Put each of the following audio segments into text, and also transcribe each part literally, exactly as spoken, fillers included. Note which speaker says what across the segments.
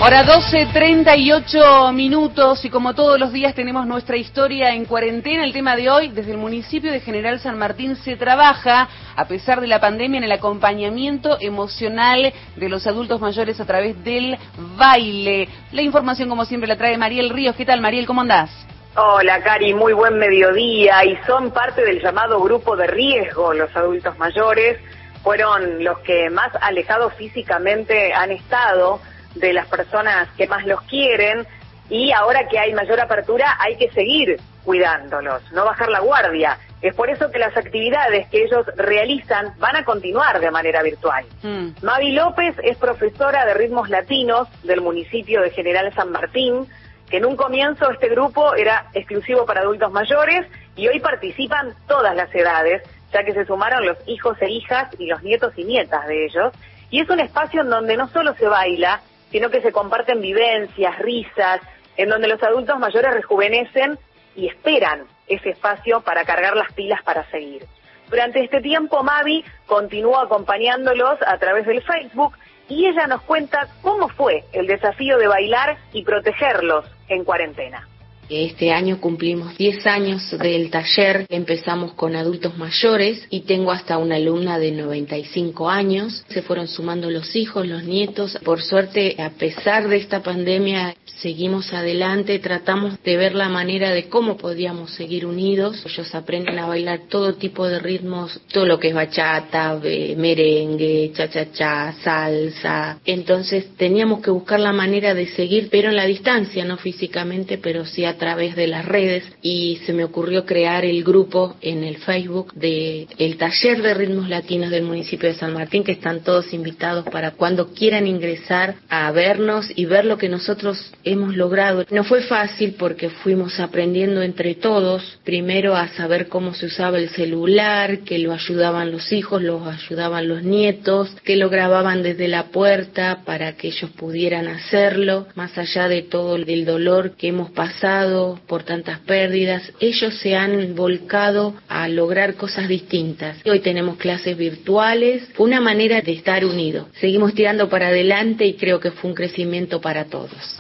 Speaker 1: Hora doce, treinta y ocho minutos, y como todos los días tenemos nuestra historia en cuarentena. El tema de hoy, desde el municipio de General San Martín se trabaja, a pesar de la pandemia, en el acompañamiento emocional de los adultos mayores a través del baile. La información, como siempre, la trae Mariel Ríos. ¿Qué tal, Mariel? ¿Cómo andás?
Speaker 2: Hola, Cari, muy buen mediodía. Y son parte del llamado grupo de riesgo. Los adultos mayores fueron los que más alejados físicamente han estado de las personas que más los quieren, y ahora que hay mayor apertura hay que seguir cuidándolos, no bajar la guardia. Es por eso que las actividades que ellos realizan van a continuar de manera virtual. Mm. Mavi López es profesora de ritmos latinos del municipio de General San Martín, que en un comienzo este grupo era exclusivo para adultos mayores, y hoy participan todas las edades, ya que se sumaron los hijos e hijas y los nietos y nietas de ellos, y es un espacio en donde no solo se baila, sino que se comparten vivencias, risas, en donde los adultos mayores rejuvenecen y esperan ese espacio para cargar las pilas para seguir. Durante este tiempo, Mavi continuó acompañándolos a través del Facebook, y ella nos cuenta cómo fue el desafío de bailar y protegerlos en cuarentena.
Speaker 3: Este año cumplimos diez años del taller, empezamos con adultos mayores y tengo hasta una alumna de noventa y cinco años. Se fueron sumando los hijos, los nietos. Por suerte, a pesar de esta pandemia, seguimos adelante, tratamos de ver la manera de cómo podíamos seguir unidos. Ellos aprenden a bailar todo tipo de ritmos, todo lo que es bachata, merengue, cha-cha-cha, salsa. Entonces teníamos que buscar la manera de seguir, pero en la distancia, no físicamente, pero sí a a través de las redes, y se me ocurrió crear el grupo en el Facebook de el taller de ritmos latinos del municipio de San Martín, que están todos invitados para cuando quieran ingresar a vernos y ver lo que nosotros hemos logrado. No fue fácil porque fuimos aprendiendo entre todos, primero a saber cómo se usaba el celular, que lo ayudaban los hijos, los ayudaban los nietos, que lo grababan desde la puerta para que ellos pudieran hacerlo, más allá de todo el dolor que hemos pasado por tantas pérdidas. Ellos se han volcado a lograr cosas distintas. Hoy tenemos clases virtuales, fue una manera de estar unidos. Seguimos tirando para adelante y creo que fue un crecimiento para todos.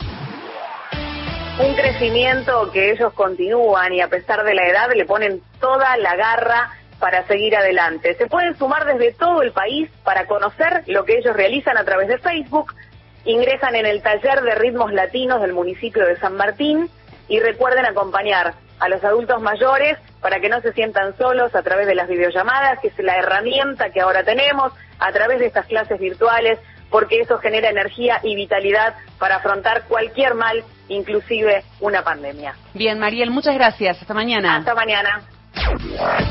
Speaker 2: Un crecimiento que ellos continúan, y a pesar de la edad le ponen toda la garra para seguir adelante. Se pueden sumar desde todo el país para conocer lo que ellos realizan a través de Facebook. Ingresan en el taller de ritmos latinos del municipio de San Martín, y recuerden acompañar a los adultos mayores para que no se sientan solos a través de las videollamadas, que es la herramienta que ahora tenemos, a través de estas clases virtuales, porque eso genera energía y vitalidad para afrontar cualquier mal, inclusive una pandemia.
Speaker 1: Bien, Mariel, muchas gracias. Hasta mañana.
Speaker 2: Hasta mañana.